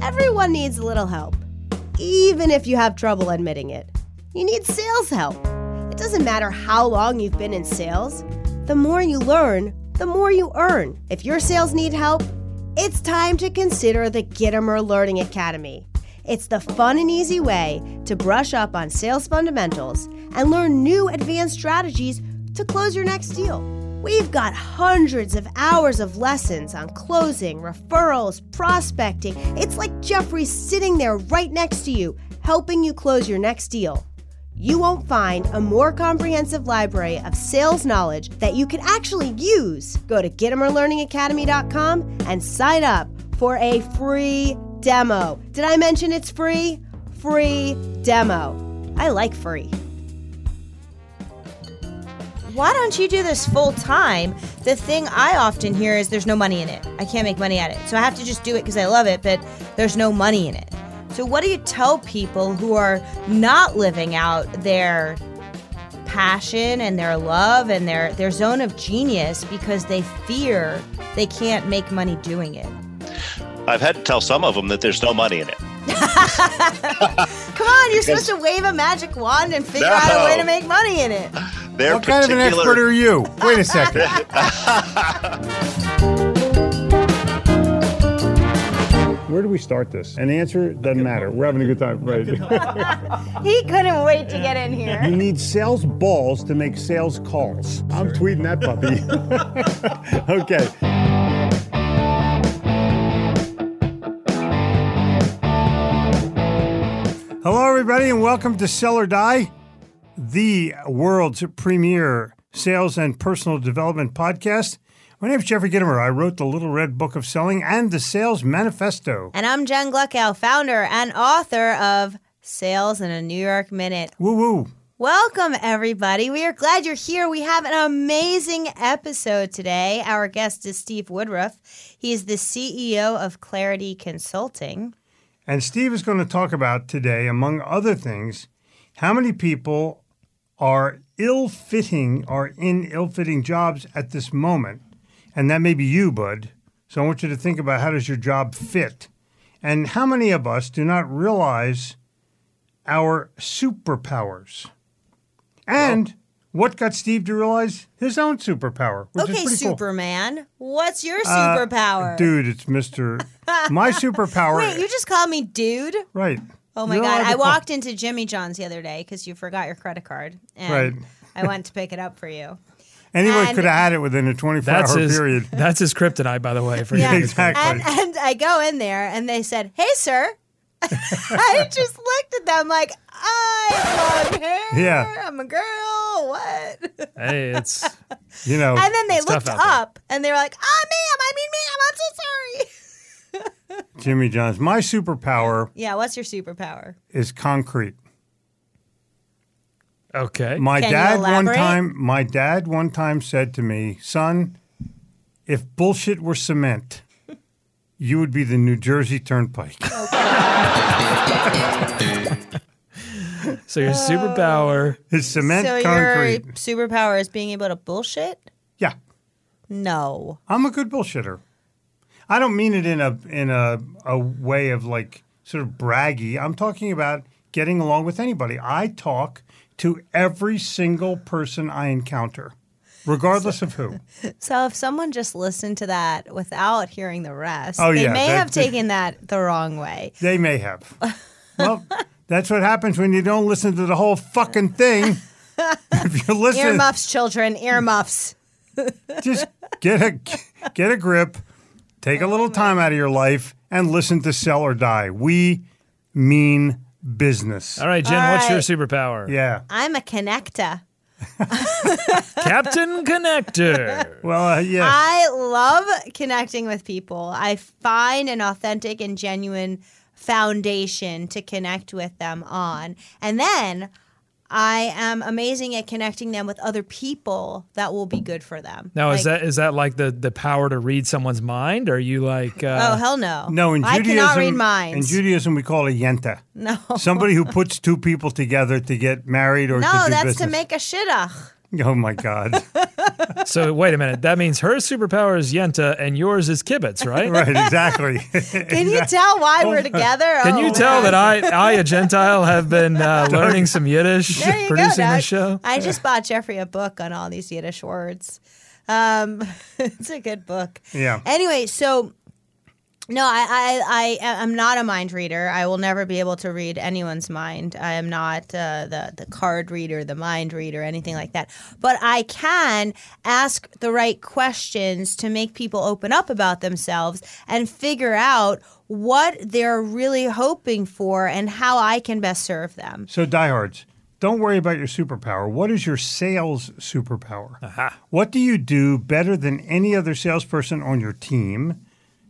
Everyone needs a little help, even if you have trouble admitting it. You need sales help. It doesn't matter how long you've been in sales. The more you learn, the more you earn. If your sales need help, it's time to consider the Gittimer Learning Academy. It's the fun and easy way to brush up on sales fundamentals and learn new advanced strategies to close your next deal. We've got hundreds of hours of lessons on closing, referrals, prospecting. It's like Jeffrey's sitting there right next to you, helping you close your next deal. You won't find a more comprehensive library of sales knowledge that you can actually use. Go to GittimerLearningAcademy.com and sign up for a free demo. Did I mention it's free? Free demo. I like free. Why don't you do this full time? The thing I often hear is there's no money in it. I can't make money at it. So I have to just do it because I love it, but there's no money in it. So what do you tell people who are not living out their passion and their love and their zone of genius because they fear they can't make money doing it? I've had to tell some of them that there's no money in it. Come on, you're supposed to wave a magic wand and figure out a way to make money in it. What kind of an expert are you? Wait a second. Where do we start this? And the answer doesn't matter. We're having a good time, right? He couldn't wait to get in here. You need sales balls to make sales calls. I'm tweeting that puppy. Okay. Hello, everybody, and welcome to Sell or Die, the world's premier sales and personal development podcast. My name is Jeffrey Gittimer. I wrote the Little Red Book of Selling and the Sales Manifesto. And I'm Jen Gluckow, founder and author of Sales in a New York Minute. Woo-woo. Welcome, everybody. We are glad you're here. We have an amazing episode today. Our guest is Steve Woodruff. He is the CEO of Clarity Consulting. And Steve is going to talk about today, among other things, how many people are in ill-fitting jobs at this moment. And that may be you, bud. So I want you to think about, how does your job fit? And how many of us do not realize our superpowers? And what got Steve to realize his own superpower? Which Okay, is pretty Superman. Cool. What's your superpower? Dude, it's Mr. My superpower. Wait, you just called me dude? Right. Oh, my God. I walked into Jimmy John's the other day because you forgot your credit card. And Right. I went to pick it up for you. Anyone could have had it within a 24-hour period. That's his kryptonite, by the way. Yeah, exactly. And I go in there, and they said, "Hey, sir." I just looked at them like, I have long hair. Yeah. I'm a girl. What? Hey, it's, And then they looked up, and they were like, ma'am, I'm so sorry. Jimmy John's. My superpower. Yeah, what's your superpower? Is concrete. Okay. My Can dad you elaborate? one time said to me, "Son, if bullshit were cement, you would be the New Jersey Turnpike." So your superpower is cement so concrete. Your superpower is being able to bullshit? Yeah. No. I'm a good bullshitter. I don't mean it in a way of like sort of braggy. I'm talking about getting along with anybody. I talk to every single person I encounter, regardless of who. So if someone just listened to that without hearing the rest, Oh, they yeah, may have taken that the wrong way. They may have. Well, that's what happens when you don't listen to the whole fucking thing. If you're listening, Earmuffs, children, earmuffs. just get a grip, take a little time out of your life, and listen to Sell or Die. We mean business. All right, Jen, what's your superpower? Yeah. I'm a connector. Captain Connector. Well, yes. I love connecting with people. I find an authentic and genuine foundation to connect with them on. And then I am amazing at connecting them with other people that will be good for them. Now, is that like the power to read someone's mind? Or are you like... oh, hell no. No, in I Judaism, cannot read minds. In Judaism, we call it yenta. No. Somebody who puts two people together to get married or to do No, that's business. to make a shidduch. Oh my God. So wait a minute. That means her superpower is Yenta and yours is Kibitz, right? Right, exactly. Can you tell why we're together? Can you tell that I, a Gentile, have been learning some Yiddish There you producing go, Doug. this show? I just bought Jeffrey a book on all these Yiddish words. It's a good book. Yeah. Anyway, so no, I'm not a mind reader. I will never be able to read anyone's mind. I am not the card reader, the mind reader, anything like that. But I can ask the right questions to make people open up about themselves and figure out what they're really hoping for and how I can best serve them. So, diehards, don't worry about your superpower. What is your sales superpower? Aha. What do you do better than any other salesperson on your team?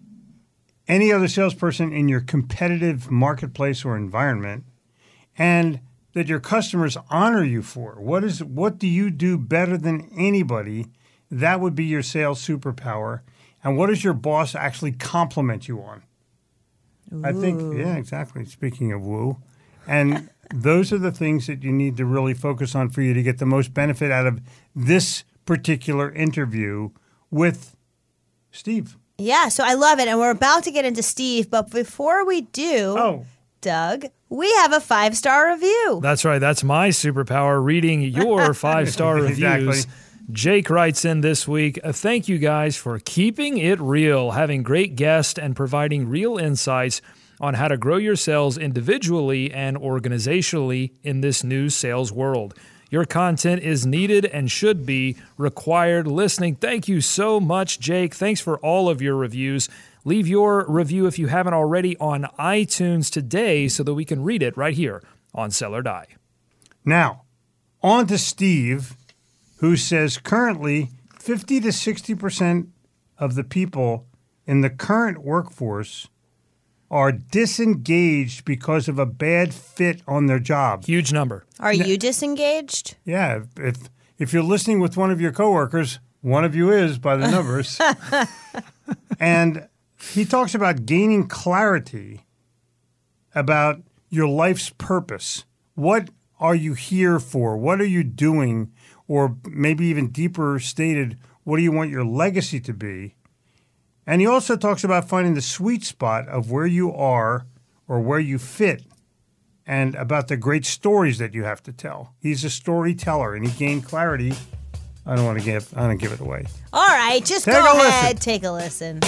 Any other salesperson in your competitive marketplace or environment, and that your customers honor you for? What do you do better than anybody? That would be your sales superpower. And what does your boss actually compliment you on? Ooh. I think, yeah, exactly. Speaking of woo. And those are the things that you need to really focus on for you to get the most benefit out of this particular interview with Steve. Yeah, so I love it. And we're about to get into Steve. But before we do, Doug, we have a 5-star review. That's right. That's my superpower, reading your 5-star reviews. Exactly. Jake writes in this week, thank you guys for keeping it real, having great guests, and providing real insights on how to grow your sales individually and organizationally in this new sales world. Your content is needed and should be required listening. Thank you so much, Jake. Thanks for all of your reviews. Leave your review, if you haven't already, on iTunes today so that we can read it right here on Sell or Die. Now, on to Steve, who says currently 50 to 60% of the people in the current workforce are disengaged because of a bad fit on their job. Huge number. Are you disengaged? Yeah, if you're listening with one of your coworkers, one of you is by the numbers. And he talks about gaining clarity about your life's purpose. What are you here for? What are you doing? Or maybe even deeper stated, what do you want your legacy to be? And he also talks about finding the sweet spot of where you are or where you fit and about the great stories that you have to tell. He's a storyteller, and he gained clarity. I don't give it away. All right, just Take go a ahead, listen. take a listen.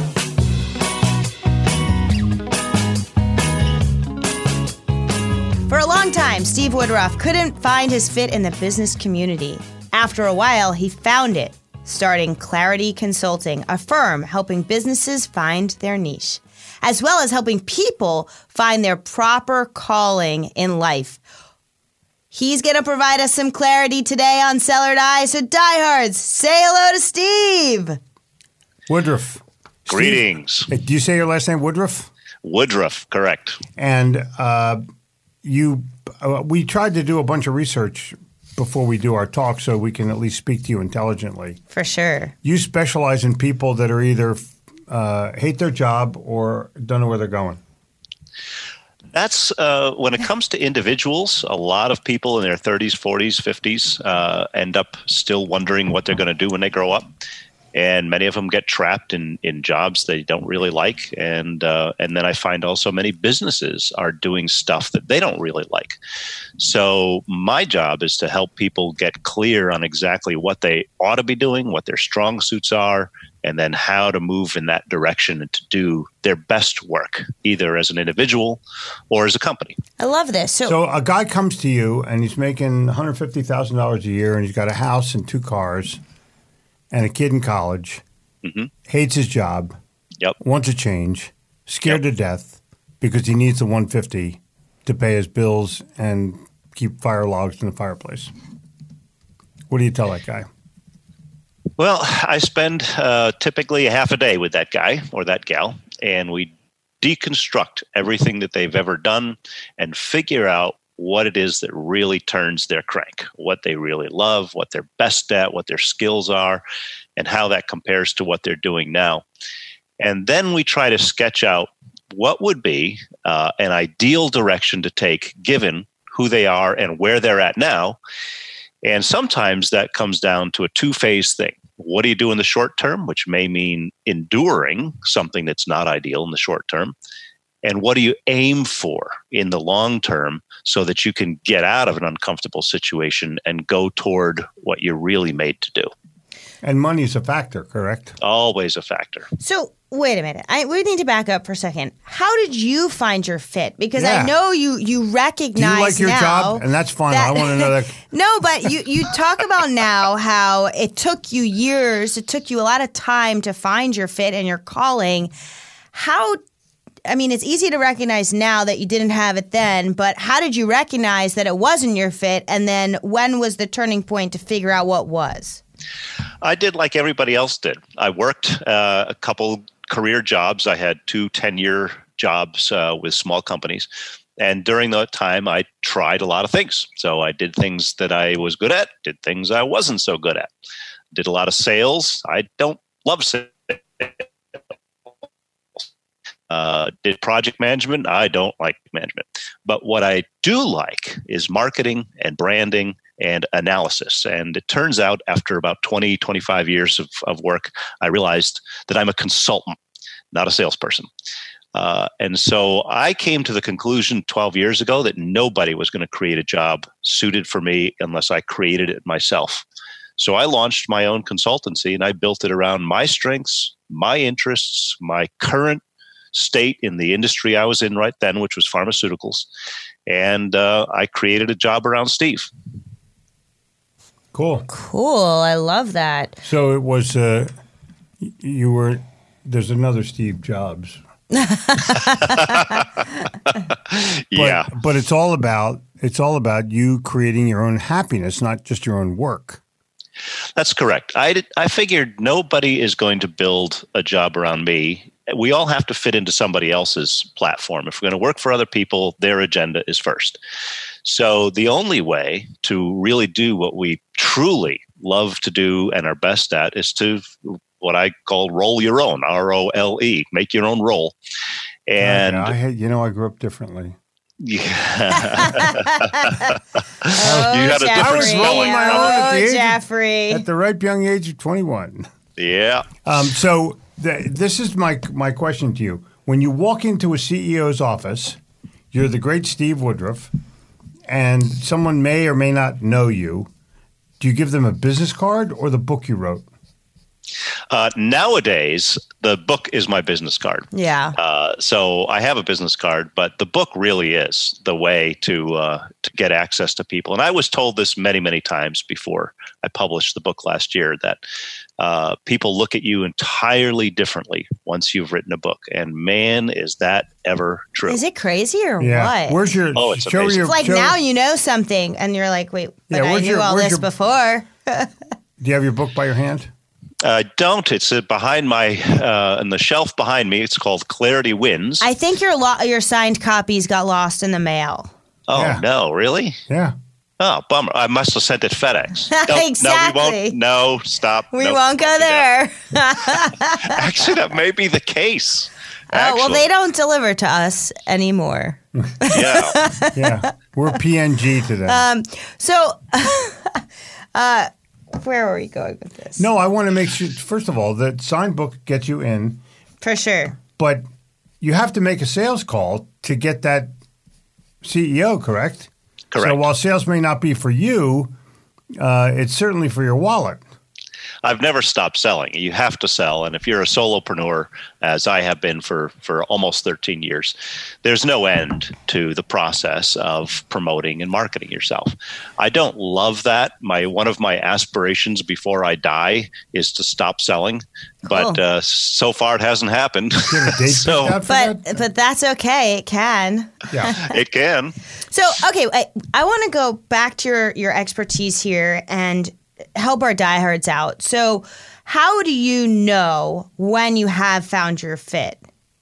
For a long time, Steve Woodruff couldn't find his fit in the business community. After a while, he found it, starting Clarity Consulting, a firm helping businesses find their niche, as well as helping people find their proper calling in life. He's going to provide us some clarity today on Sell or Die, so diehards, say hello to Steve. Woodruff. Greetings. Steve, do you say your last name Woodruff? Woodruff, correct. And we tried to do a bunch of research before we do our talk so we can at least speak to you intelligently. For sure. You specialize in people that are either hate their job or don't know where they're going. That's when it comes to individuals, a lot of people in their 30s, 40s, 50s end up still wondering what they're going to do when they grow up. And many of them get trapped in jobs they don't really like. And then I find also many businesses are doing stuff that they don't really like. So my job is to help people get clear on exactly what they ought to be doing, what their strong suits are, and then how to move in that direction and to do their best work, either as an individual or as a company. I love this. So a guy comes to you and he's making $150,000 a year and he's got a house and 2 cars and a kid in college, hates his job, wants a change, scared to death because he needs the $150 to pay his bills and keep fire logs in the fireplace. What do you tell that guy? Well, I spend typically a half a day with that guy or that gal, and we deconstruct everything that they've ever done and figure out what it is that really turns their crank, what they really love, what they're best at, what their skills are, and how that compares to what they're doing now. And then we try to sketch out what would be an ideal direction to take given who they are and where they're at now. And sometimes that comes down to a two-phase thing. What do you do in the short term, which may mean enduring something that's not ideal in the short term? And what do you aim for in the long term so that you can get out of an uncomfortable situation and go toward what you're really made to do? And money is a factor, correct? Always a factor. So wait a minute. We need to back up for a second. How did you find your fit? Because Yeah. I know you recognize Do you like your now job? And that's fine. I want to know that. No, but you talk about now how it took you years, it took you a lot of time to find your fit and your calling. It's easy to recognize now that you didn't have it then, but how did you recognize that it wasn't your fit? And then when was the turning point to figure out what was? I did like everybody else did. I worked a couple career jobs. I had 2 10-year jobs with small companies. And during that time, I tried a lot of things. So I did things that I was good at, did things I wasn't so good at. Did a lot of sales. I don't love sales. Did project management. I don't like management. But what I do like is marketing and branding and analysis. And it turns out after about 20, 25 years of work, I realized that I'm a consultant, not a salesperson. And so I came to the conclusion 12 years ago that nobody was going to create a job suited for me unless I created it myself. So I launched my own consultancy and I built it around my strengths, my interests, my current state in the industry I was in right then, which was pharmaceuticals. And I created a job around Steve. Cool. Cool. I love that. So it was, there's another Steve Jobs. Yeah. But it's all about you creating your own happiness, not just your own work. That's correct. I figured nobody is going to build a job around me. We all have to fit into somebody else's platform. If we're going to work for other people, their agenda is first. So the only way to really do what we truly love to do and are best at is to what I call roll your own, ROLE, make your own role. And I grew up differently. Yeah. Oh, You had a different I was rolling my own at the age of- Jeffrey. At the ripe young age of 21. Yeah. So this is my question to you. When you walk into a CEO's office, you're the great Steve Woodruff, and someone may or may not know you. Do you give them a business card or the book you wrote? Nowadays, the book is my business card. Yeah. So I have a business card, but the book really is the way to get access to people. And I was told this many, many times before I published the book last year that people look at you entirely differently once you've written a book. And man, is that ever true. Is it crazy or Yeah. what? Where's your? Oh, it's show amazing. It's like now you know something, and you're like, wait, but I knew all this before. Do you have your book by your hand? Don't. It's behind my on the shelf behind me. It's called Clarity Wins. I think your signed copies got lost in the mail. Oh Yeah. no, really? Yeah. Oh, bummer. I must have sent it FedEx. Exactly. No, we won't. No, stop. We Nope, won't go don't do that. there. Actually, that may be the case. Oh, well, Actually. they don't deliver to us anymore. Yeah. Yeah. We're PNG to them. So, where are we going with this? No, I want to make sure, first of all, that signed book gets you in, For sure. but you have to make a sales call to get that CEO, correct? Correct. So while sales may not be for you, it's certainly for your wallet. I've never stopped selling. You have to sell. And if you're a solopreneur, as I have been for almost 13 years, there's no end to the process of promoting and marketing yourself. I don't love that. One of my aspirations before I die is to stop selling. Cool. But so far it hasn't happened. Do you have a date So picked out for that? But that's okay. It can. Yeah. it can. So, okay, I want to go back to your expertise here and help our diehards out. So, how do you know when you have found your fit?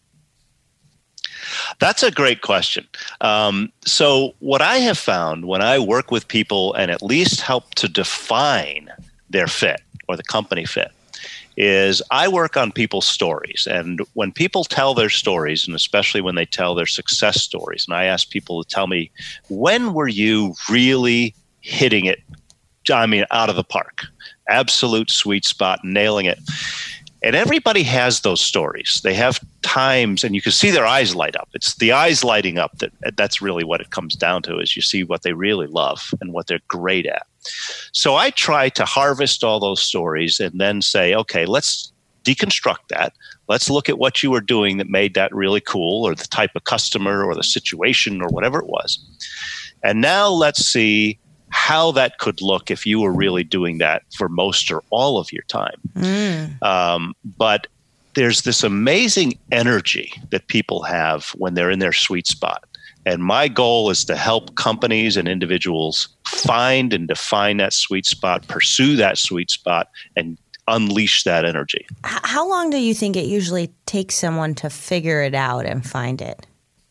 That's a great question. So what I have found when I work with people and at least help to define their fit or the company fit is I work on people's stories. And when people tell their stories, and especially when they tell their success stories, and I ask people to tell me, when were you really hitting it I mean, out of the park. Absolute sweet spot, nailing it. And everybody has those stories. They have times, and you can see their eyes light up. It's the eyes lighting up that's really what it comes down to, is you see what they really love and what they're great at. So I try to harvest all those stories and then say, okay, let's deconstruct that. Let's look at what you were doing that made that really cool, or the type of customer or the situation or whatever it was. And now let's see how that could look if you were really doing that for most or all of your time. But there's this amazing energy that people have when they're in their sweet spot. And my goal is to help companies and individuals find and define that sweet spot, pursue that sweet spot, and unleash that energy. How long do you think it usually takes someone to figure it out and find it?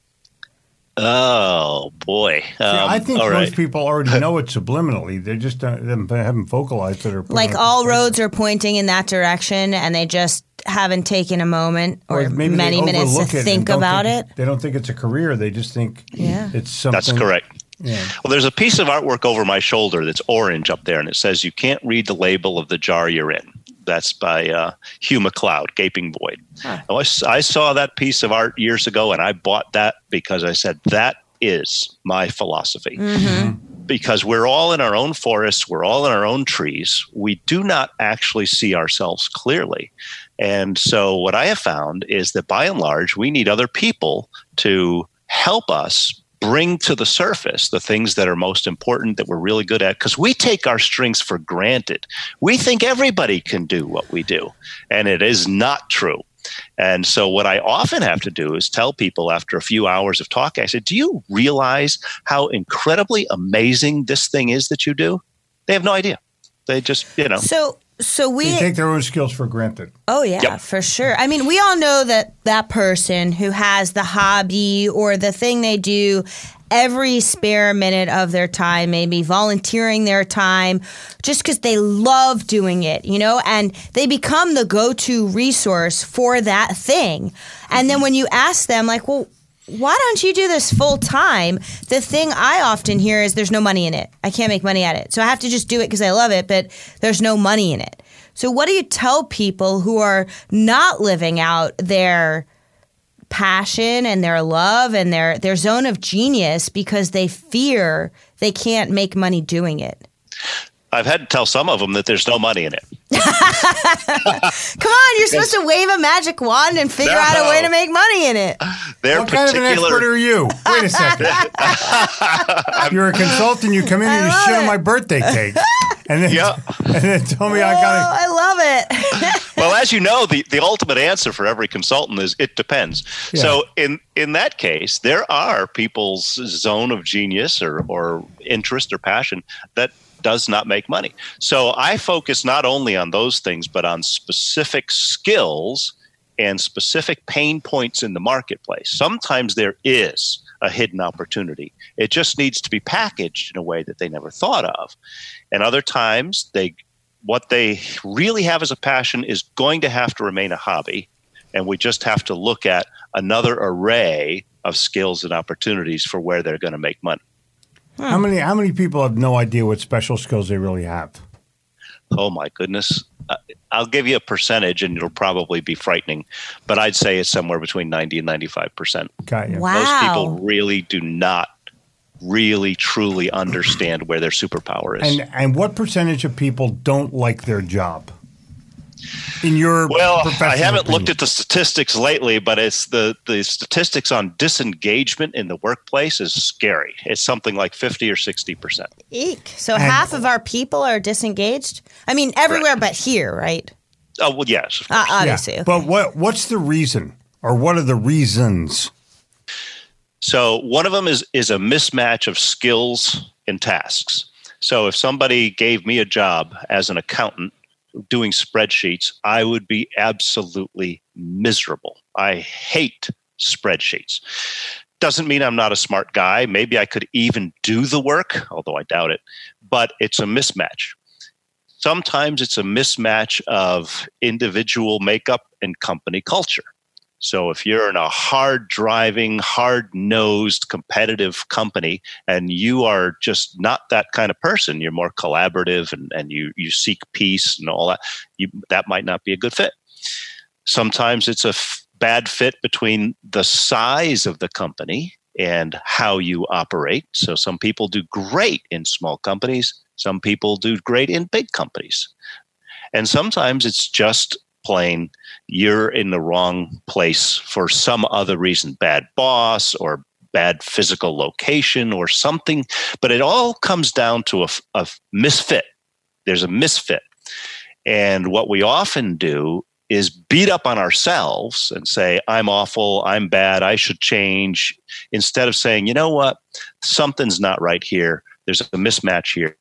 Oh, boy. I think most people already know it subliminally. They just haven't vocalized it. Like all roads are pointing in that direction, and they just haven't taken a moment or many minutes to think about it. They don't think it's a career. They just think it's something. That's correct. Yeah. Well, there's a piece of artwork over my shoulder that's orange up there, and it says, "You can't read the label of the jar you're in." That's by Hugh MacLeod, Gaping Void. Huh. I saw that piece of art years ago, and I bought that because I said, that is my philosophy. Because we're all in our own forests, we're all in our own trees. We do not actually see ourselves clearly. And so what I have found is that by and large, we need other people to help us bring to the surface the things that are most important, that we're really good at, because we take our strengths for granted. We think everybody can do what we do, and it is not true. And so what I often have to do is tell people after a few hours of talking, I said, do you realize how incredibly amazing this thing is that you do? They have no idea. They just, So they take their own skills for granted. Oh, yeah, for sure. I mean, we all know that person who has the hobby or the thing they do every spare minute of their time, maybe volunteering their time just because they love doing it, and they become the go-to resource for that thing. And then when you ask them, like, well, why don't you do this full time? The thing I often hear is there's no money in it. I can't make money at it. So I have to just do it because I love it, but there's no money in it. So what do you tell people who are not living out their passion and their love and their zone of genius because they fear they can't make money doing it? I've had to tell some of them that there's no money in it. Come on, you're supposed to wave a magic wand and figure out a way to make money in it. What kind of an expert are you? Wait a second. You're a consultant, you come in and you shit on my birthday cake. And then tell me I got it. I love it. Well, as you know, the ultimate answer for every consultant is it depends. Yeah. So in that case, there are people's zone of genius or interest or passion that does not make money. So I focus not only on those things, but on specific skills and specific pain points in the marketplace. Sometimes there is a hidden opportunity. It just needs to be packaged in a way that they never thought of. And other times, what they really have as a passion is going to have to remain a hobby. And we just have to look at another array of skills and opportunities for where they're going to make money. How many people have no idea what special skills they really have? Oh, my goodness. I'll give you a percentage, and it'll probably be frightening, but I'd say it's somewhere between 90 and 95%. Got you. Wow. Most people really do not really truly understand where their superpower is. And what percentage of people don't like their job? In your I haven't opinion? looked at the statistics lately, but it's the statistics on disengagement in the workplace is scary. It's something like 50 or 60%. Eek. So half of our people are disengaged? I mean, everywhere but here, right? Oh, well, yes. Obviously. Yeah. Okay. But what's the reason? Or what are the reasons? So one of them is a mismatch of skills and tasks. So if somebody gave me a job as an accountant doing spreadsheets, I would be absolutely miserable. I hate spreadsheets. Doesn't mean I'm not a smart guy. Maybe I could even do the work, although I doubt it, but it's a mismatch. Sometimes it's a mismatch of individual makeup and company culture. So if you're in a hard-driving, hard-nosed, competitive company and you are just not that kind of person, you're more collaborative and you seek peace and all that, that might not be a good fit. Sometimes it's a bad fit between the size of the company and how you operate. So some people do great in small companies. Some people do great in big companies. And sometimes it's just plain you're in the wrong place for some other reason, bad boss or bad physical location or something. But it all comes down to a misfit. There's a misfit. And what we often do is beat up on ourselves and say, I'm awful, I'm bad, I should change, instead of saying, you know what, something's not right here. There's a mismatch here.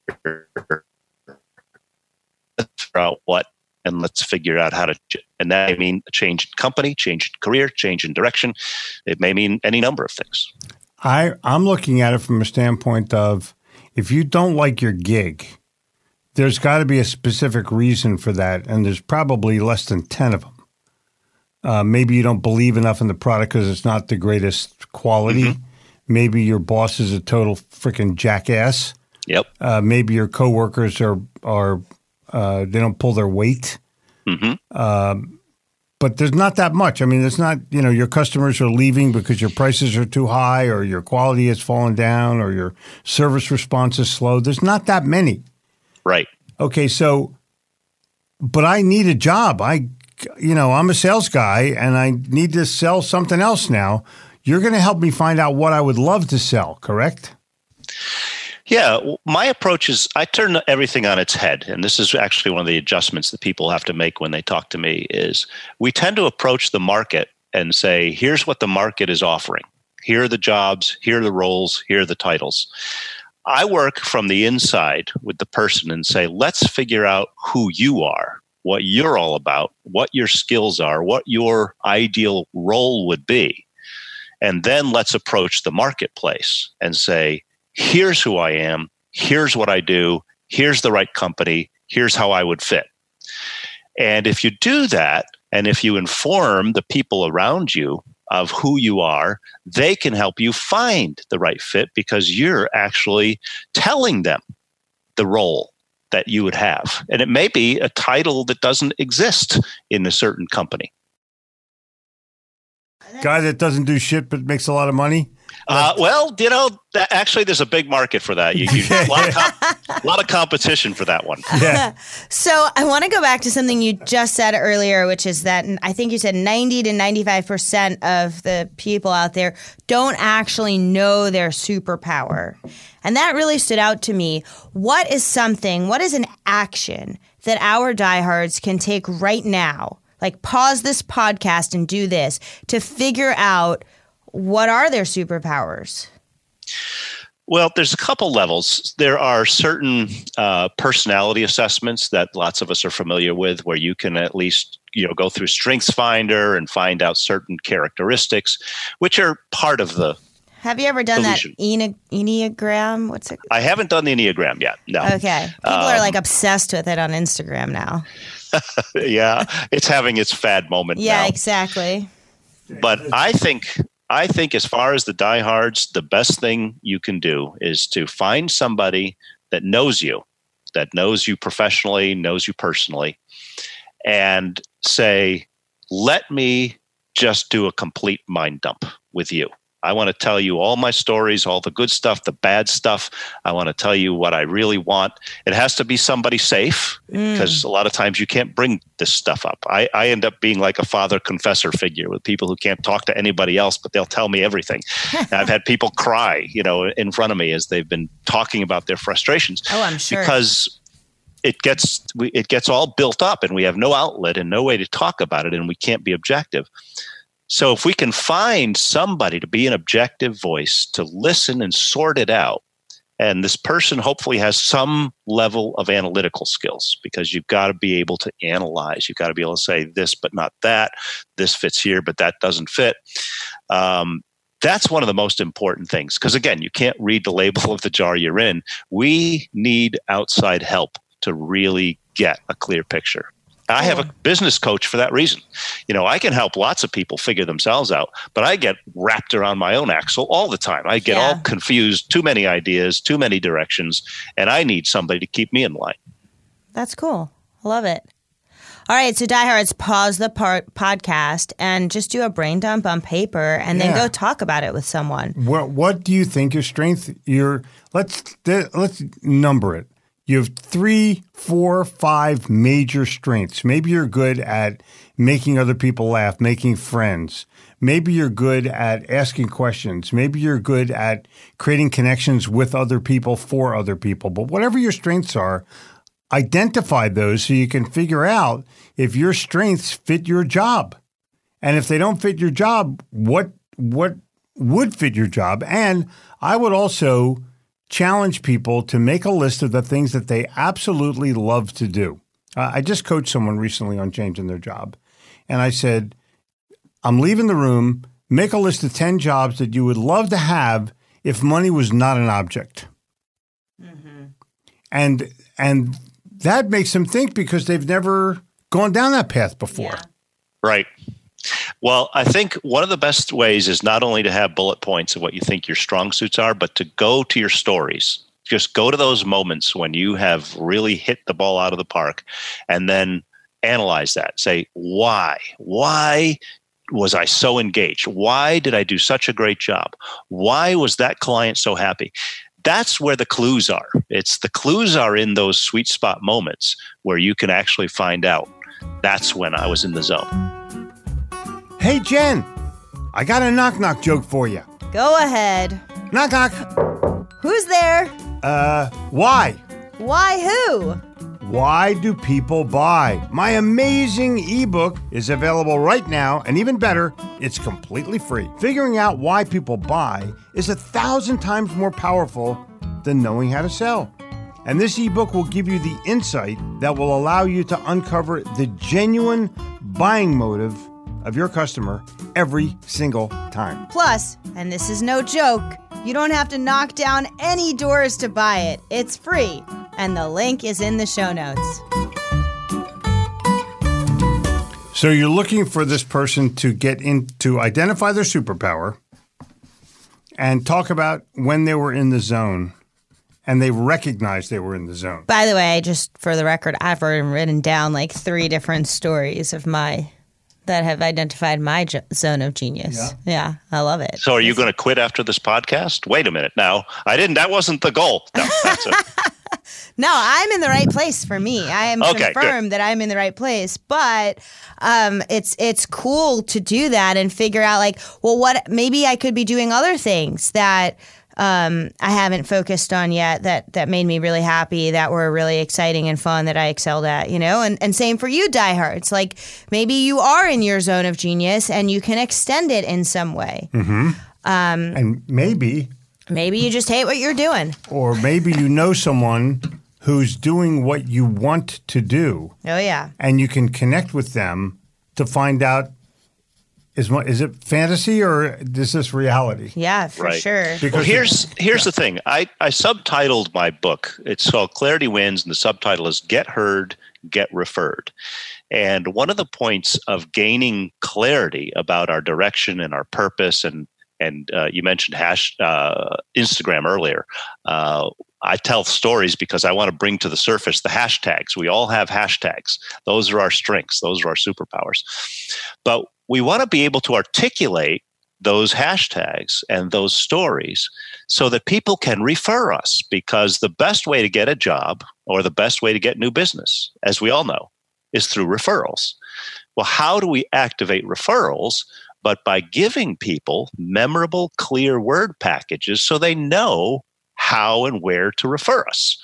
Let's figure out what, and let's figure out how to, and that may mean a change in company, change in career, change in direction. It may mean any number of things. I'm looking at it from a standpoint of, if you don't like your gig, there's got to be a specific reason for that, and there's probably less than 10 of them. Maybe you don't believe enough in the product because it's not the greatest quality. Mm-hmm. Maybe your boss is a total freaking jackass. Yep. Maybe your coworkers are they don't pull their weight. Mm-hmm. But there's not that much. I mean, there's not, your customers are leaving because your prices are too high or your quality has fallen down or your service response is slow. There's not that many. Right. Okay, so, but I need a job. I'm a sales guy and I need to sell something else now. You're going to help me find out what I would love to sell, correct? Yeah, my approach is I turn everything on its head. And this is actually one of the adjustments that people have to make when they talk to me is we tend to approach the market and say, here's what the market is offering. Here are the jobs, here are the roles, here are the titles. I work from the inside with the person and say, let's figure out who you are, what you're all about, what your skills are, what your ideal role would be. And then let's approach the marketplace and say, here's who I am, here's what I do, here's the right company, here's how I would fit. And if you do that, and if you inform the people around you of who you are, they can help you find the right fit because you're actually telling them the role that you would have. And it may be a title that doesn't exist in a certain company. Guy that doesn't do shit but makes a lot of money? Actually, there's a big market for that. A lot of competition for that one. Yeah. So I want to go back to something you just said earlier, which is that I think you said 90 to 95% of the people out there don't actually know their superpower. And that really stood out to me. What is an action that our diehards can take right now? Like pause this podcast and do this to figure out what are their superpowers? Well, there's a couple levels. There are certain personality assessments that lots of us are familiar with where you can at least go through StrengthsFinder and find out certain characteristics, which are part of the Have you ever done solution. That Enneagram? What's it? I haven't done the Enneagram yet, no. Okay. People are like obsessed with it on Instagram now. Yeah, it's having its fad moment now. Yeah, exactly. But I think as far as the diehards, the best thing you can do is to find somebody that knows you professionally, knows you personally, and say, let me just do a complete mind dump with you. I want to tell you all my stories, all the good stuff, the bad stuff. I want to tell you what I really want. It has to be somebody safe because a lot of times you can't bring this stuff up. I end up being like a father confessor figure with people who can't talk to anybody else, but they'll tell me everything. And I've had people cry, in front of me as they've been talking about their frustrations. Oh, I'm sure. Because it gets all built up and we have no outlet and no way to talk about it and we can't be objective. So if we can find somebody to be an objective voice, to listen and sort it out, and this person hopefully has some level of analytical skills because you've got to be able to analyze. You've got to be able to say this, but not that. This fits here, but that doesn't fit. That's one of the most important things because, again, you can't read the label of the jar you're in. We need outside help to really get a clear picture. I have a business coach for that reason. I can help lots of people figure themselves out, but I get wrapped around my own axle all the time. I get all confused, too many ideas, too many directions, and I need somebody to keep me in line. That's cool. I love it. All right, so diehards, pause the podcast and just do a brain dump on paper and then go talk about it with someone. What do you think your strength? Let's number it. You have 3, 4, 5 major strengths. Maybe you're good at making other people laugh, making friends. Maybe you're good at asking questions. Maybe you're good at creating connections with other people for other people. But whatever your strengths are, identify those so you can figure out if your strengths fit your job. And if they don't fit your job, what would fit your job? And I would also challenge people to make a list of the things that they absolutely love to do. I just coached someone recently on changing their job. And I said, I'm leaving the room. Make a list of 10 jobs that you would love to have if money was not an object. Mm-hmm. And that makes them think because they've never gone down that path before. Yeah. Right. Well, I think one of the best ways is not only to have bullet points of what you think your strong suits are, but to go to your stories. Just go to those moments when you have really hit the ball out of the park and then analyze that. Say, why? Why was I so engaged? Why did I do such a great job? Why was that client so happy? That's where the clues are. The clues are in those sweet spot moments where you can actually find out. That's when I was in the zone. Hey, Jen, I got a knock-knock joke for you. Go ahead. Knock, knock. Who's there? Why? Why who? Why do people buy? My amazing ebook is available right now, and even better, it's completely free. Figuring out why people buy is 1,000 times more powerful than knowing how to sell. And this ebook will give you the insight that will allow you to uncover the genuine buying motive of your customer every single time. Plus, and this is no joke, you don't have to knock down any doors to buy it. It's free. And the link is in the show notes. So you're looking for this person to get in, to identify their superpower and talk about when they were in the zone and they recognized they were in the zone. By the way, just for the record, I've already written down like 3 different stories of that have identified my zone of genius. Yeah, I love it. So are you going to quit after this podcast? Wait a minute now. That wasn't the goal. No, that's it. No, I'm in the right place for me. I am confirmed that I'm in the right place. But it's cool to do that and figure out like, well, what maybe I could be doing other things that I haven't focused on yet that made me really happy, that were really exciting and fun, that I excelled at, and same for you, diehards. Like maybe you are in your zone of genius and you can extend it in some way. Mm-hmm. And maybe you just hate what you're doing. Or maybe you know someone who's doing what you want to do. Oh, yeah. And you can connect with them to find out, is it fantasy or is this reality? Yeah, for sure. Because here's the thing. I subtitled my book. It's called Clarity Wins, and the subtitle is Get Heard, Get Referred. And one of the points of gaining clarity about our direction and our purpose, and you mentioned Instagram earlier. I tell stories because I want to bring to the surface the hashtags. We all have hashtags. Those are our strengths. Those are our superpowers. But we want to be able to articulate those hashtags and those stories so that people can refer us, because the best way to get a job or the best way to get new business, as we all know, is through referrals. Well, how do we activate referrals? But by giving people memorable, clear word packages so they know how and where to refer us.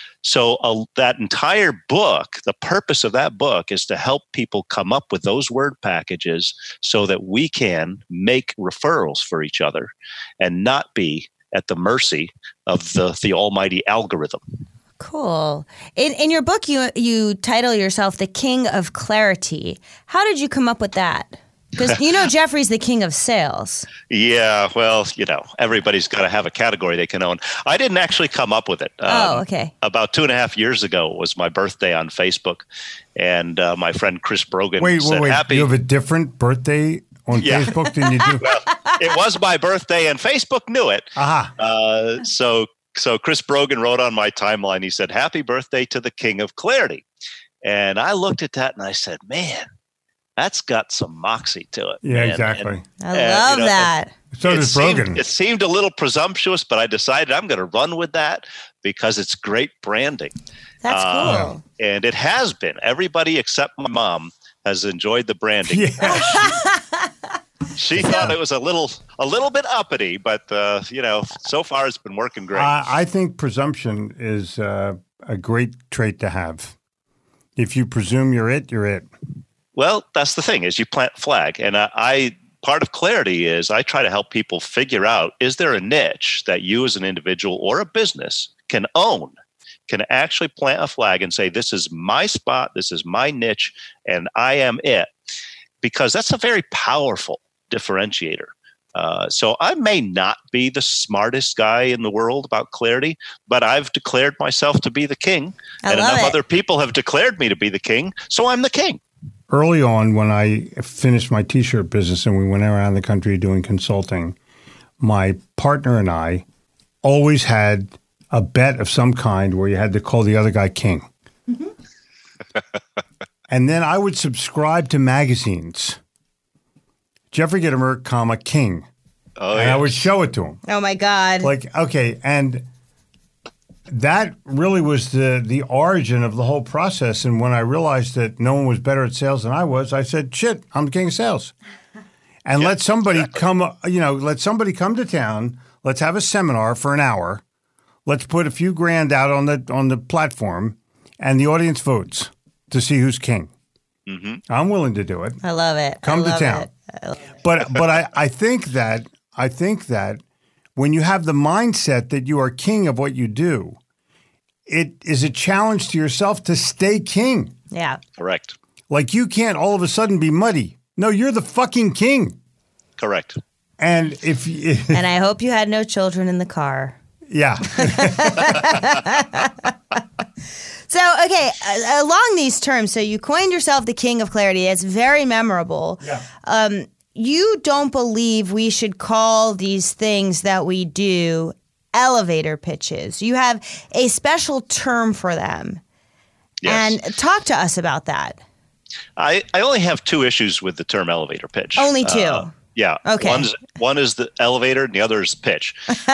So that entire book, the purpose of that book is to help people come up with those word packages so that we can make referrals for each other and not be at the mercy of the almighty algorithm. Cool. In your book, you title yourself The King of Clarity. How did you come up with that? Because Jeffrey's the king of sales. Yeah, well, everybody's got to have a category they can own. I didn't actually come up with it. Okay. About 2.5 years ago was my birthday on Facebook, and my friend Chris Brogan said, Wait. "Happy." You have a different birthday on Facebook than you do? Well, it was my birthday, and Facebook knew it. Aha. So Chris Brogan wrote on my timeline. He said, "Happy birthday to the King of Clarity," and I looked at that and I said, "Man, that's got some moxie to it." Yeah, man. exactly. I love that. So does Brogan. It seemed a little presumptuous, but I decided I'm going to run with that because it's great branding. That's cool. And it has been. Everybody except my mom has enjoyed the branding. Yeah. She thought it was a little bit uppity, but so far it's been working great. I think presumption is a great trait to have. If you presume you're it, you're it. Well, that's the thing, is you plant flag. And part of Clarity is I try to help people figure out, is there a niche that you as an individual or a business can own, can actually plant a flag and say, this is my spot, this is my niche, and I am it. Because that's a very powerful differentiator. So I may not be the smartest guy in the world about Clarity, but I've declared myself to be the king. And enough other people have declared me to be the king, so I'm the king. Early on, when I finished my T-shirt business and we went around the country doing consulting, my partner and I always had a bet of some kind where you had to call the other guy king. Mm-hmm. And then I would subscribe to magazines. Jeffrey Gitomer, king. Oh, and I would show it to him. Oh, my God. And that really was the origin of the whole process. And when I realized that no one was better at sales than I was, I said, shit, I'm the king of sales. And let somebody come to town. Let's have a seminar for an hour. Let's put a few grand out on the platform, and the audience votes to see who's king. Mm-hmm. I'm willing to do it. I love it. Come to town. But I think that when you have the mindset that you are king of what you do, it is a challenge to yourself to stay king. Yeah. Correct. Like you can't all of a sudden be muddy. No, you're the fucking king. Correct. And and I hope you had no children in the car. Yeah. So, okay, along these terms, so you coined yourself the king of Clarity. It's very memorable. Yeah. You don't believe we should call these things that we do elevator pitches. You have a special term for them. Yes. And talk to us about that. I only have two issues with the term elevator pitch. Only two? Yeah. Okay. One is the elevator and the other is pitch.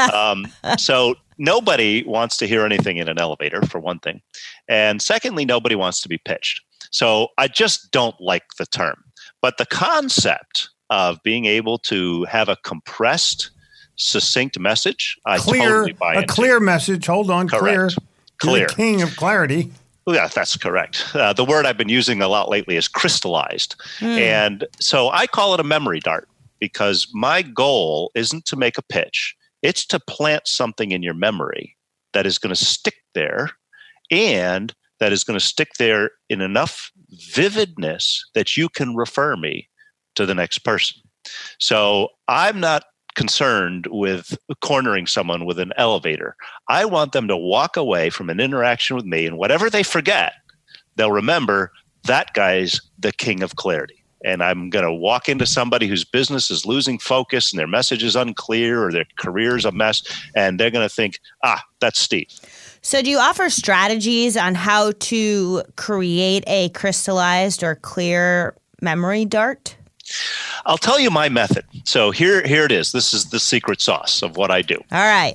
So nobody wants to hear anything in an elevator, for one thing. And secondly, nobody wants to be pitched. So I just don't like the term. But the concept of being able to have a compressed, succinct message, I totally buy into. A clear message. Hold on. Correct. Clear. You're the king of clarity. Yeah, that's correct. The word I've been using a lot lately is crystallized. And so I call it a memory dart because my goal isn't to make a pitch. It's to plant something in your memory that is going to stick there and that is going to stick there in enough vividness that you can refer me to the next person. So I'm not concerned with cornering someone with an elevator. I want them to walk away from an interaction with me, and whatever they forget, they'll remember that guy's the king of clarity. And I'm going to walk into somebody whose business is losing focus and their message is unclear or their career's a mess, and they're going to think, that's Steve. So do you offer strategies on how to create a crystallized or clear memory dart? I'll tell you my method. So here it is. This is the secret sauce of what I do. All right.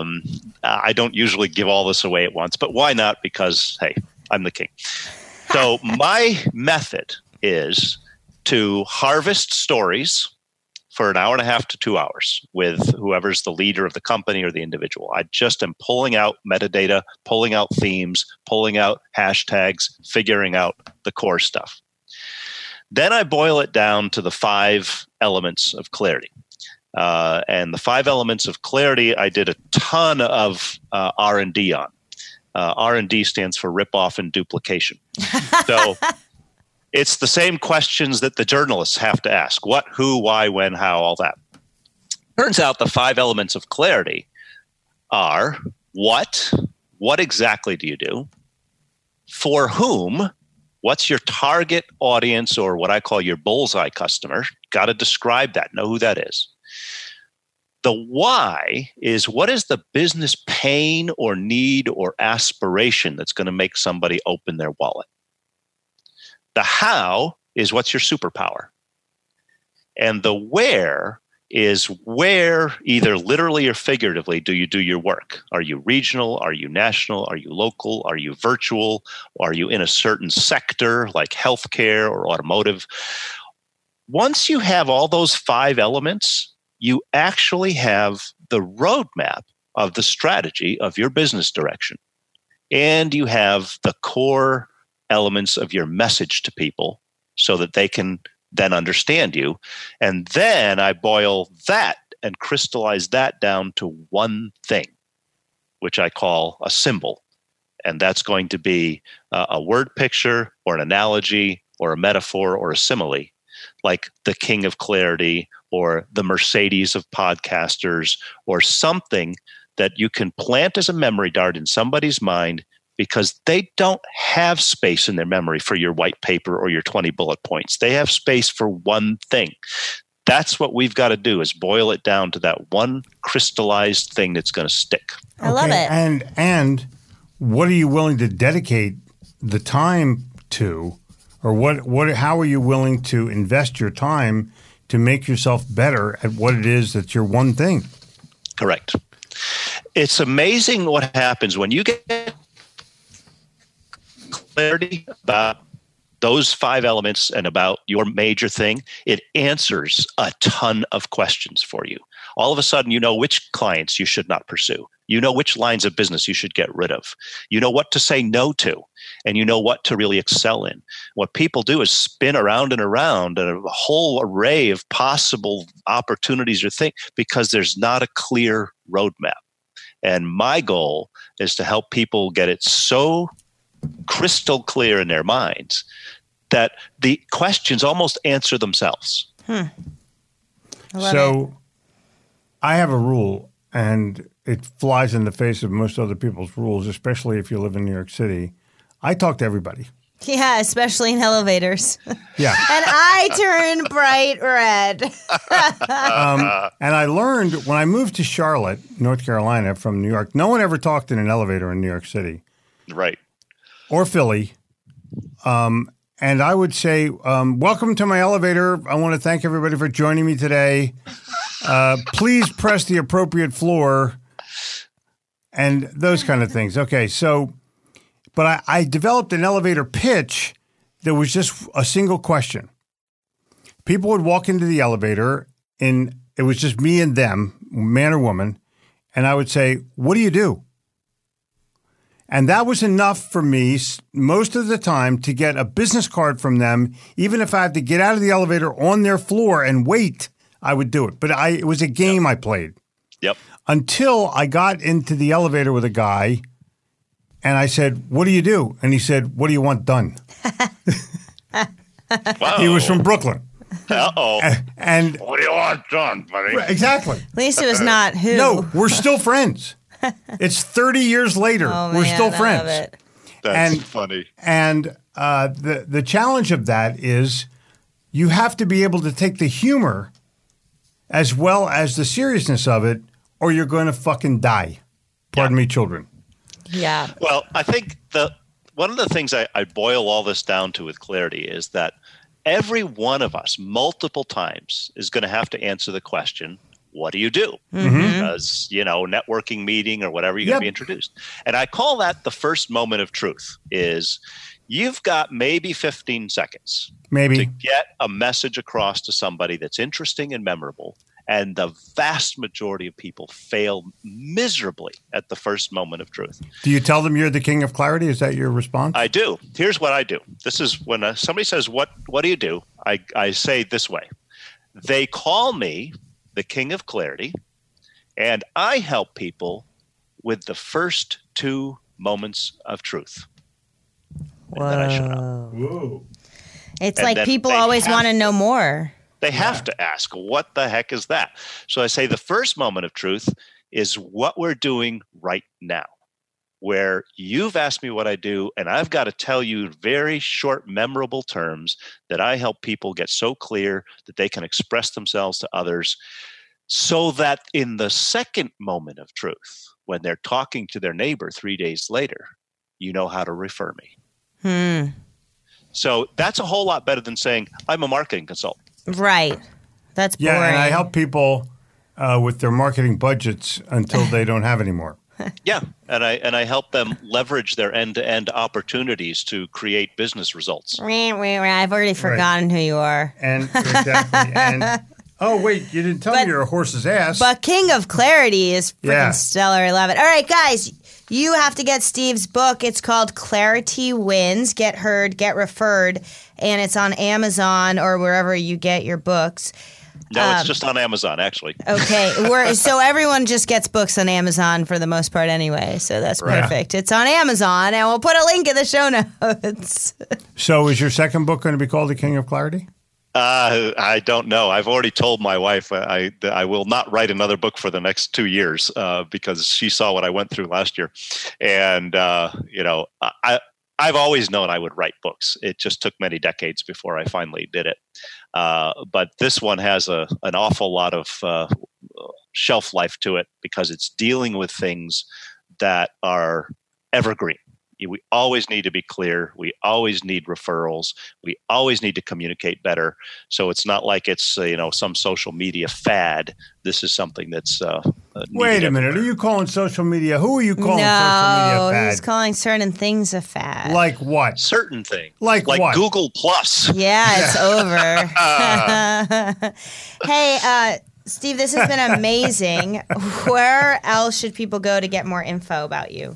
I don't usually give all this away at once, but why not? Because, hey, I'm the king. So my method is to harvest stories for an hour and a half to 2 hours with whoever's the leader of the company or the individual. I just am pulling out metadata, pulling out themes, pulling out hashtags, figuring out the core stuff. Then I boil it down to the 5 elements of clarity. And the 5 elements of clarity, I did a ton of R&D on. R&D stands for rip-off and duplication. So It's the same questions that the journalists have to ask. What, who, why, when, how, all that. Turns out the 5 elements of clarity are what exactly do you do? For whom? What's your target audience, or what I call your bullseye customer? Got to describe that, know who that is. The why is what is the business pain or need or aspiration that's going to make somebody open their wallet? The how is what's your superpower? And the where is where, either literally or figuratively, do you do your work? Are you regional? Are you national? Are you local? Are you virtual? Are you in a certain sector like healthcare or automotive? Once you have all those 5 elements, you actually have the roadmap of the strategy of your business direction. And you have the core elements of your message to people so that they can then understand you. And then I boil that and crystallize that down to one thing, which I call a symbol. And that's going to be a word picture or an analogy or a metaphor or a simile, like the King of Clarity or the Mercedes of podcasters, or something that you can plant as a memory dart in somebody's mind, because they don't have space in their memory for your white paper or your 20 bullet points. They have space for one thing. That's what we've got to do, is boil it down to that one crystallized thing that's going to stick. I love it. And what are you willing to dedicate the time to, or how are you willing to invest your time to make yourself better at what it is that's your one thing? Correct. It's amazing what happens when you get clarity about those 5 elements and about your major thing. It answers a ton of questions for you. All of a sudden, you know which clients you should not pursue. You know which lines of business you should get rid of. You know what to say no to, and you know what to really excel in. What people do is spin around and around a whole array of possible opportunities or things because there's not a clear roadmap. And my goal is to help people get it so crystal clear in their minds that the questions almost answer themselves. So I have a rule, and it flies in the face of most other people's rules, especially if you live in New York City. I talk to everybody. Yeah, especially in elevators. Yeah. And I turn bright red. And I learned when I moved to Charlotte, North Carolina, from New York, no one ever talked in an elevator in New York City. Right. Or Philly. And I would say, welcome to my elevator. I want to thank everybody for joining me today. Please press the appropriate floor and those kind of things. Okay, so, but I developed an elevator pitch that was just a single question. People would walk into the elevator, and it was just me and them, man or woman, and I would say, what do you do? And that was enough for me most of the time to get a business card from them. Even if I had to get out of the elevator on their floor and wait, I would do it. But it was a game I played. Yep. Until I got into the elevator with a guy and I said, what do you do? And he said, what do you want done? Wow. He was from Brooklyn. Uh-oh. And what do you want done, buddy? Exactly. At least it was not who. No, we're still friends. It's 30 years later. We're still friends. I love it. That's funny. And the challenge of that is you have to be able to take the humor as well as the seriousness of it, or you're going to fucking die. Pardon me, children. Yeah. Well, I think one of the things I boil all this down to with clarity is that every one of us multiple times is going to have to answer the question, what do you do? Because, networking meeting or whatever, you're going to be introduced. And I call that the first moment of truth is you've got maybe 15 seconds to get a message across to somebody that's interesting and memorable. And the vast majority of people fail miserably at the first moment of truth. Do you tell them you're the king of clarity? Is that your response? I do. Here's what I do. This is when somebody says, what do you do? I say this way. They call me the king of clarity, and I help people with the first 2 moments of truth. And then I shut up. Whoa. It's And like then people they always have want to know more. They have to ask, what the heck is that? So I say the first moment of truth is what we're doing right now, where you've asked me what I do, and I've got to tell you very short, memorable terms that I help people get so clear that they can express themselves to others, so that in the second moment of truth, when they're talking to their neighbor 3 days later, you know how to refer me. So that's a whole lot better than saying, I'm a marketing consultant. Right. That's boring. Yeah, and I help people with their marketing budgets until they don't have any more. Yeah, and I help them leverage their end-to-end opportunities to create business results. I've already forgotten who you are. And exactly. And oh wait, you didn't tell me you're a horse's ass. But King of Clarity is freaking Yeah. stellar. I love it. All right, guys, you have to get Steve's book. It's called Clarity Wins. Get Heard, Get Referred, and it's on Amazon or wherever you get your books. No, it's just on Amazon, actually. Okay, so everyone just gets books on Amazon for the most part anyway, so that's Right. perfect. It's on Amazon, and we'll put a link in the show notes. So is your second book going to be called The King of Clarity? I don't know. I've already told my wife I will not write another book for the next 2 years because she saw what I went through last year. And, I've always known I would write books. It just took many decades before I finally did it. But this one has an awful lot of shelf life to it because it's dealing with things that are evergreen. We always need to be clear. We always need referrals. We always need to communicate better. So it's not like it's some social media fad. This is something that's Wait a minute. Are you calling social media? Who are you calling social media No, fad? he's calling certain things a fad. Like what? certain thing, Like what? Google Plus. Yeah, it's over. Hey, Steve, this has been amazing. Where else should people go to get more info about you?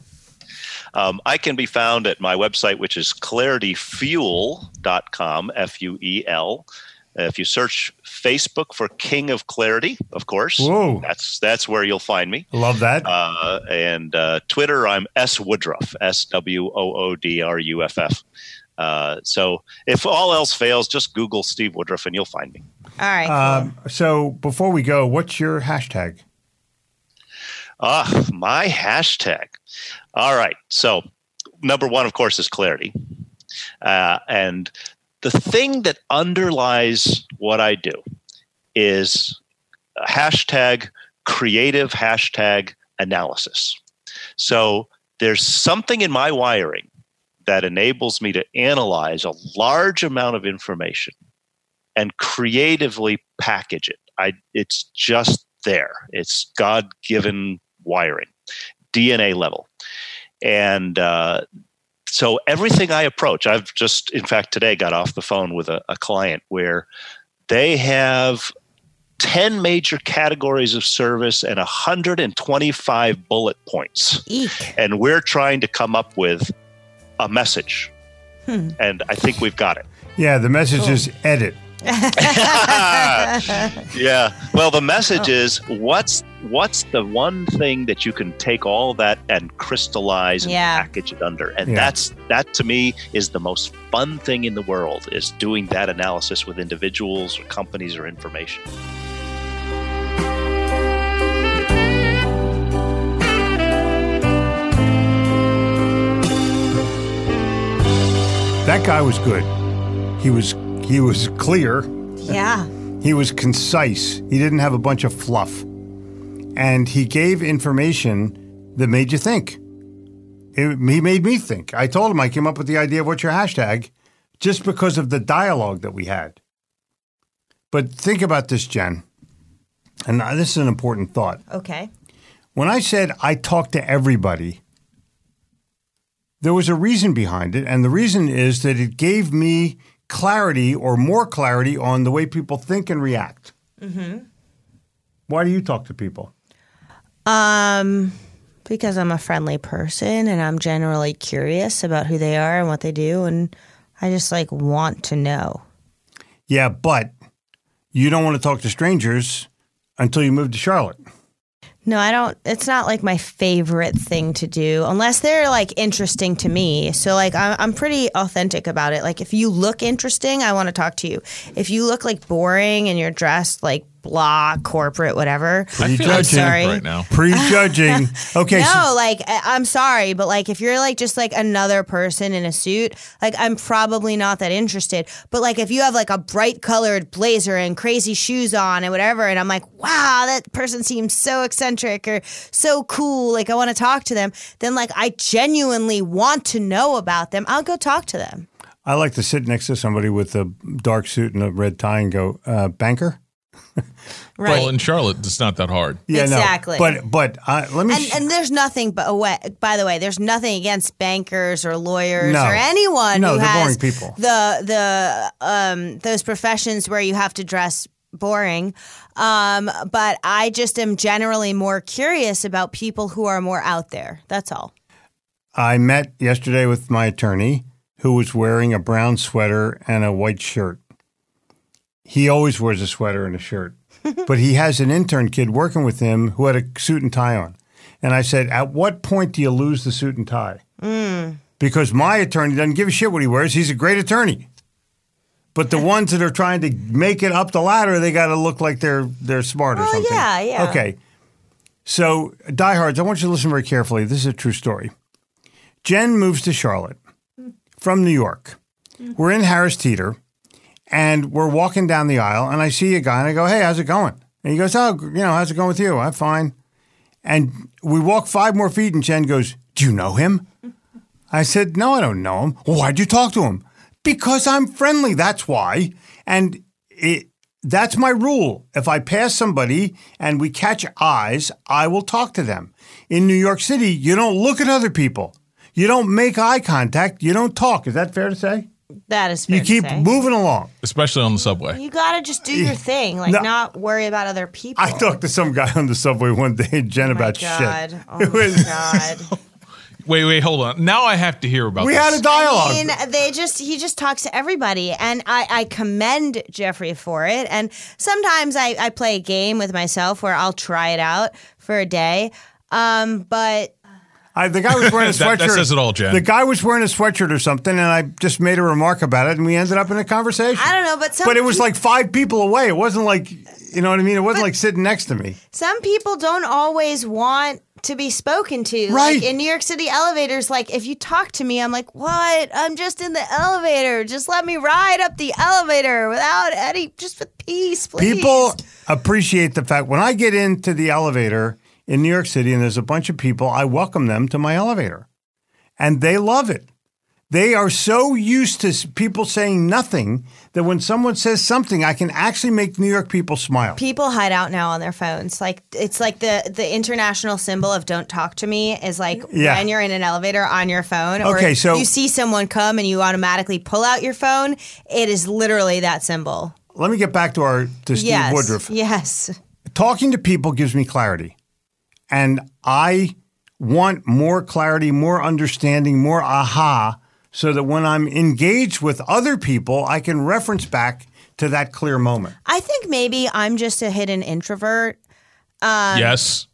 I can be found at my website, which is clarityfuel.com, F-U-E-L. If you search Facebook for King of Clarity, of course, Whoa. that's where you'll find me. Love that. And Twitter, I'm S. Woodruff, SWOODRUFF. So if all else fails, just Google Steve Woodruff and you'll find me. All right, cool. So before we go, what's your hashtag? My hashtag. All right. So number one, of course, is clarity. And the thing that underlies what I do is a hashtag creative hashtag analysis. So there's something in my wiring that enables me to analyze a large amount of information and creatively package it. It's just there. It's God-given wiring, DNA level. And so everything I approach, I've just, in fact, today got off the phone with a client where they have 10 major categories of service and 125 bullet points. Eek. And we're trying to come up with a message. And I think we've got it. Yeah, the message is edit. Yeah. Well, the message is what's the one thing that you can take all that and crystallize and package it under? And that to me is the most fun thing in the world, is doing that analysis with individuals or companies or information. That guy was good. He was clear. Yeah. He was concise. He didn't have a bunch of fluff. And he gave information that made you think. He made me think. I told him I came up with the idea of what's your hashtag just because of the dialogue that we had. But think about this, Jen. And this is an important thought. Okay. When I said I talk to everybody, there was a reason behind it. And the reason is that it gave me clarity or more clarity on the way people think and react. Mm-hmm. Why do you talk to people? Because I'm a friendly person and I'm generally curious about who they are and what they do, and I just want to know. Yeah, but you don't want to talk to strangers until you move to Charlotte. No, I don't. It's not like my favorite thing to do unless they're like interesting to me. So like I'm pretty authentic about it. Like if you look interesting, I want to talk to you. If you look like boring and you're dressed like blah, corporate, whatever. I feel I'm sorry. right now. Prejudging. Okay. No, like I'm sorry, but like if you're like just like another person in a suit, like I'm probably not that interested. But like if you have like a bright colored blazer and crazy shoes on and whatever, and I'm like, wow, that person seems so eccentric or so cool, like I want to talk to them, then like I genuinely want to know about them, I'll go talk to them. I like to sit next to somebody with a dark suit and a red tie and go, banker? Right. Well, in Charlotte, it's not that hard. Yeah, Exactly. No. But let me. And there's nothing but by the way, there's nothing against bankers or lawyers No. or anyone No, who they're has boring people. those professions where you have to dress boring. But I just am generally more curious about people who are more out there. That's all. I met yesterday with my attorney who was wearing a brown sweater and a white shirt. He always wears a sweater and a shirt. But he has an intern kid working with him who had a suit and tie on. And I said, at what point do you lose the suit and tie? Because my attorney doesn't give a shit what he wears. He's a great attorney. But the ones that are trying to make it up the ladder, they got to look like they're smart or something. yeah. Okay. So, diehards, I want you to listen very carefully. This is a true story. Jen moves to Charlotte from New York. We're in Harris Teeter. And we're walking down the aisle, and I see a guy, and I go, hey, how's it going? And he goes, oh, how's it going with you? I'm fine. And we walk 5 more feet, and Jen goes, do you know him? I said, no, I don't know him. Well, why'd you talk to him? Because I'm friendly, that's why. And that's my rule. If I pass somebody and we catch eyes, I will talk to them. In New York City, you don't look at other people. You don't make eye contact. You don't talk. Is that fair to say? That is fair You keep to say. moving along. Especially on the subway. You got to just do your thing, like No. not worry about other people. I talked to some guy on the subway one day, Jen, Oh my about God. shit. Oh my God. Wait, hold on. Now I have to hear about We this. had a dialogue. I mean, he just talks to everybody, and I commend Jeffrey for it. And sometimes I play a game with myself where I'll try it out for a day. But The guy was wearing a sweatshirt. That says it all, Jen. The guy was wearing a sweatshirt or something, and I just made a remark about it, and we ended up in a conversation. I don't know, but it was like 5 people away. It wasn't like, you know what I mean? It wasn't like sitting next to me. some people don't always want to be spoken to. Right. Like in New York City elevators, like if you talk to me, I'm like, what? I'm just in the elevator. Just let me ride up the elevator just with peace, please. People appreciate the fact when I get into the elevator in New York City and there's a bunch of people, I welcome them to my elevator. And they love it. They are so used to people saying nothing that when someone says something, I can actually make New York people smile. People hide out now on their phones. Like it's like the international symbol of "Don't talk to me" is like Yeah. when you're in an elevator on your phone, or Okay, so- you see someone come and you automatically pull out your phone. It is literally that symbol. Let me get back to Steve Yes, Woodruff. yes. Talking to people gives me clarity. And I want more clarity, more understanding, more aha, so that when I'm engaged with other people, I can reference back to that clear moment. I think maybe I'm just a hidden introvert. Yes.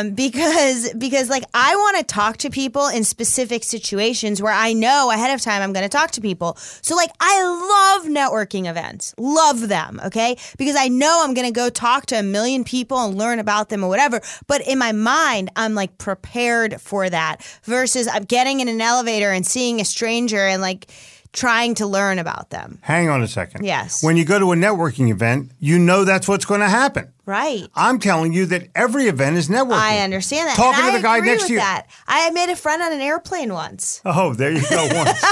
Because like I want to talk to people in specific situations where I know ahead of time I'm going to talk to people. So like I love networking events, love them, okay? Because I know I'm going to go talk to 1 million people and learn about them or whatever. But in my mind, I'm like prepared for that versus I'm getting in an elevator and seeing a stranger and like trying to learn about them. Hang on a second. Yes. When you go to a networking event, you know that's what's going to happen. Right. I'm telling you that every event is networking. I understand that. Talking and to the guy I agree next with to you. that. I made a friend on an airplane once. Oh, there you go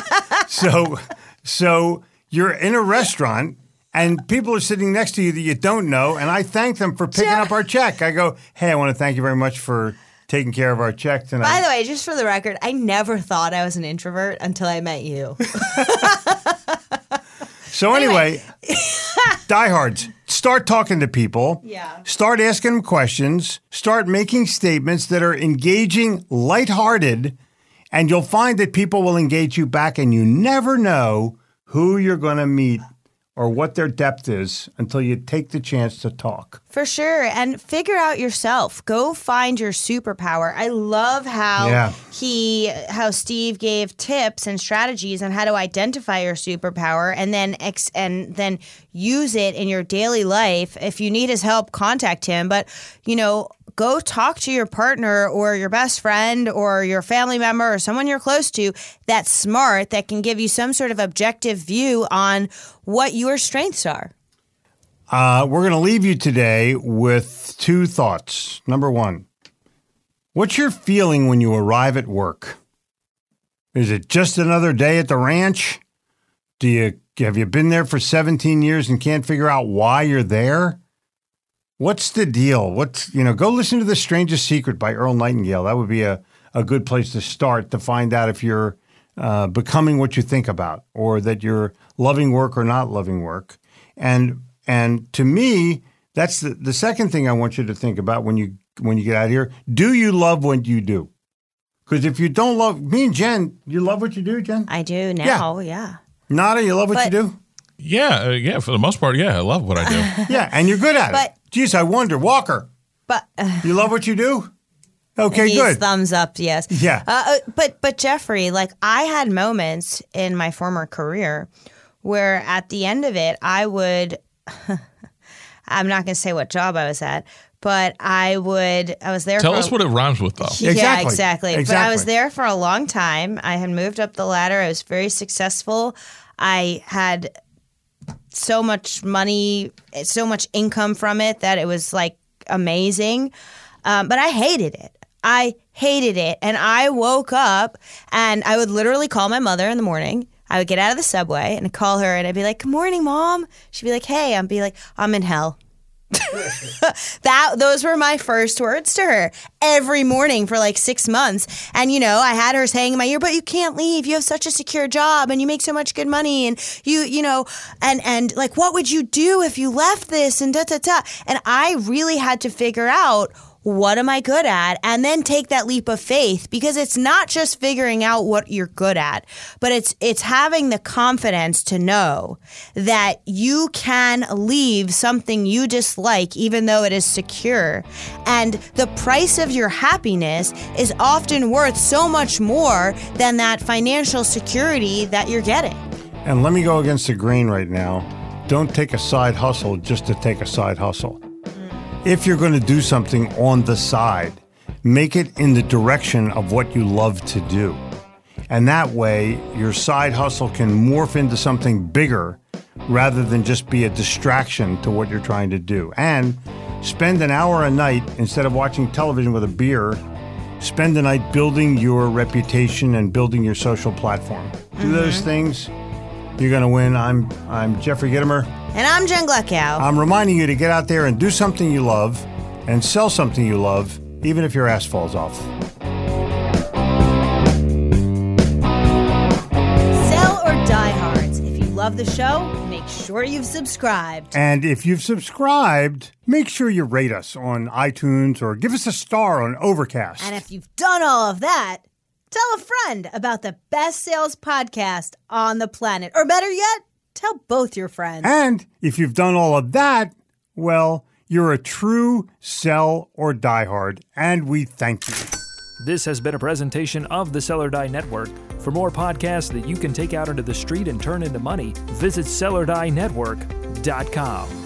once. So you're in a restaurant and people are sitting next to you that you don't know, and I thank them for picking up our check. I go, hey, I want to thank you very much for taking care of our check tonight. By the way, just for the record, I never thought I was an introvert until I met you. So anyway, diehards, start talking to people. Yeah. Start asking them questions. Start making statements that are engaging, lighthearted, and you'll find that people will engage you back, and you never know who you're going to meet or what their depth is until you take the chance to talk. For sure. And figure out yourself. Go find your superpower. I love how how Steve gave tips and strategies on how to identify your superpower and then use it in your daily life. If you need his help, contact him. But, go talk to your partner or your best friend or your family member or someone you're close to that's smart, that can give you some sort of objective view on what your strengths are. We're going to leave you today with 2 thoughts. Number 1, what's your feeling when you arrive at work? Is it just another day at the ranch? Have you been there for 17 years and can't figure out why you're there? What's the deal? Go listen to The Strangest Secret by Earl Nightingale. That would be a good place to start to find out if you're becoming what you think about, or that you're loving work or not loving work. And to me, that's the second thing I want you to think about when you get out of here. Do you love what you do? Because if you don't love, me and Jen, you love what you do, Jen? I do now, yeah. Nada, you love what you do? Yeah, for the most part, I love what I do. Yeah, and you're good at it. Geez, I wonder, Walker, you love what you do? Okay, good. Thumbs up, yes. Yeah. But Jeffrey, I had moments in my former career where at the end of it, I would, I'm not going to say what job I was at, but I was there. Tell us what it rhymes with, though. Yeah, exactly. But I was there for a long time. I had moved up the ladder. I was very successful. I had so much money, so much income from it that it was amazing. But I hated it. And I woke up and I would literally call my mother in the morning. I would get out of the subway and call her and I'd be like, "Good morning, Mom." She'd be like, "Hey." I'd be like, "I'm in hell." Those were my first words to her every morning for 6 months. And, I had her saying in my ear, "But you can't leave. You have such a secure job and you make so much good money. And and what would you do if you left this?" And da-da-da. And I really had to figure out, what am I good at? And then take that leap of faith, because it's not just figuring out what you're good at, but it's having the confidence to know that you can leave something you dislike, even though it is secure. And the price of your happiness is often worth so much more than that financial security that you're getting. And let me go against the grain right now. Don't take a side hustle just to take a side hustle. If you're going to do something on the side, make it in the direction of what you love to do. And that way, your side hustle can morph into something bigger rather than just be a distraction to what you're trying to do. And spend an hour a night, instead of watching television with a beer, spend the night building your reputation and building your social platform. Do those things, you're going to win. I'm Jeffrey Gitomer. And I'm Jen Gluckow. I'm reminding you to get out there and do something you love and sell something you love, even if your ass falls off. Sell or die hards. If you love the show, make sure you've subscribed. And if you've subscribed, make sure you rate us on iTunes or give us a star on Overcast. And if you've done all of that, tell a friend about the best sales podcast on the planet. Or better yet, tell both your friends. And if you've done all of that, well, you're a true sell or die hard, and we thank you. This has been a presentation of the Sell or Die Network. For more podcasts that you can take out into the street and turn into money, visit sellerdienetwork.com.